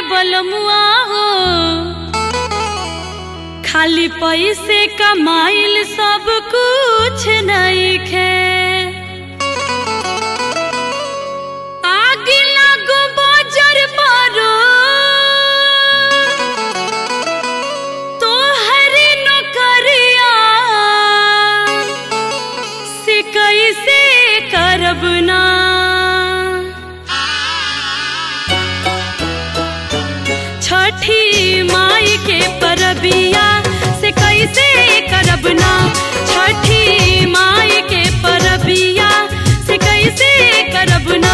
बलमुआ हो खाली पैसे कमाइल सब कुछ नहीं खे आगे लागो बाजार पारो तो हरे नौकरिया से कैसे करब ना छठी माई के परबिया से कैसे करब ना छठी माई के परबिया से कैसे करब ना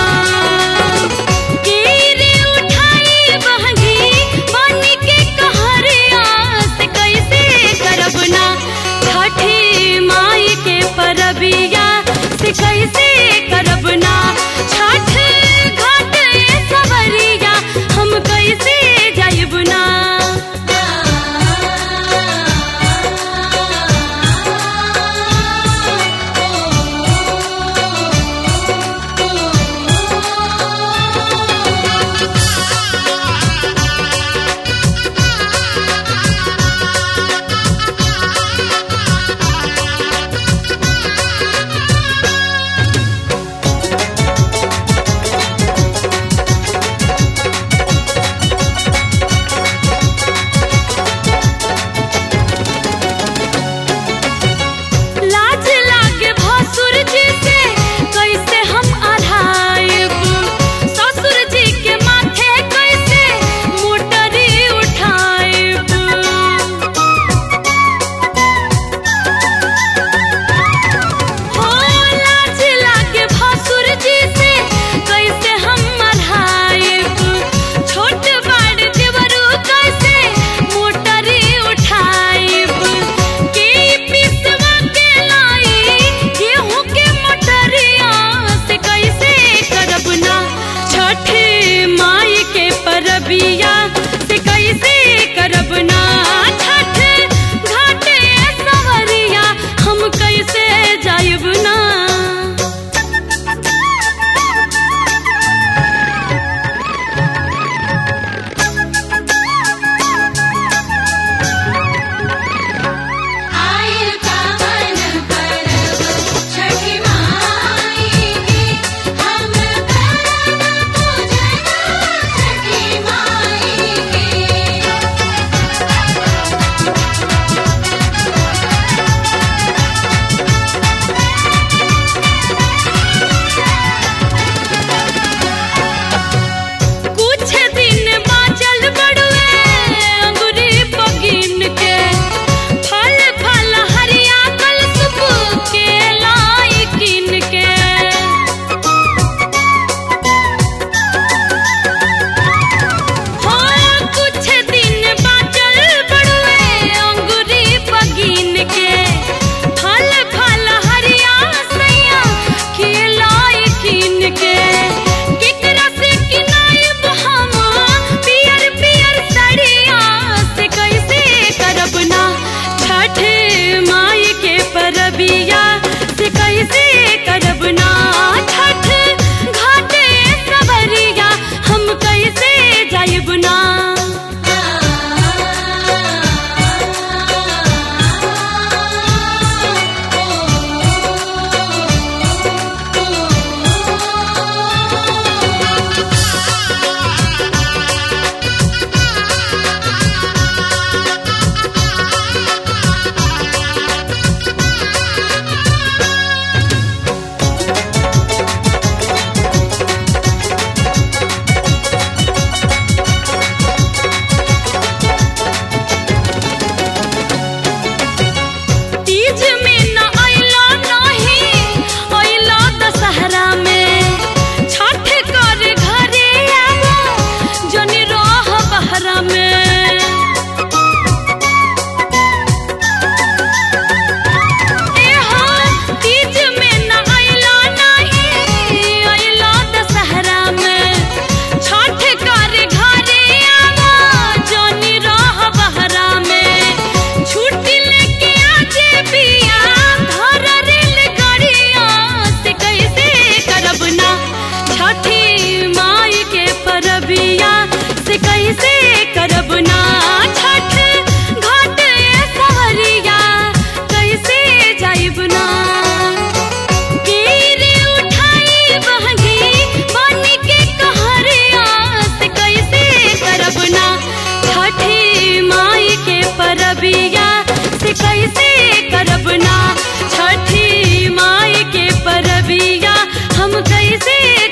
गिरे उठाई बहंगी पानी के कहरिया से कैसे करब ना छठी माई के परबिया से कैसे करब ना छठ घाट सवरिया हम कैसे जाइब ना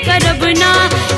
करब ना।